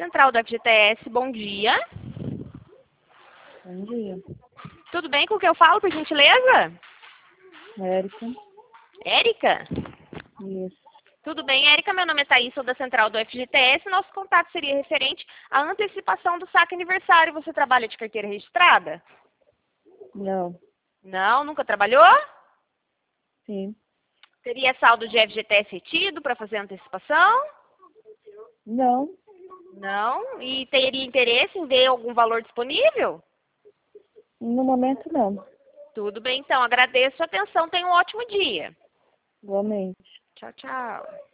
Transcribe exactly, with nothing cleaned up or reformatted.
Central do F G T S, bom dia. Bom dia. Tudo bem com o que eu falo, por gentileza? Érica. Érica? Isso. Tudo bem, Érica? Meu nome é Thaís, sou da Central do F G T S. Nosso contato seria referente à antecipação do saque aniversário. Você trabalha de carteira registrada? Não. Não, nunca trabalhou? Sim. Teria saldo de F G T S retido para fazer a antecipação? Não. Não. E teria interesse em ver algum valor disponível? No momento, não. Tudo bem, então. Agradeço a atenção. Tenha um ótimo dia. Igualmente. Tchau, tchau.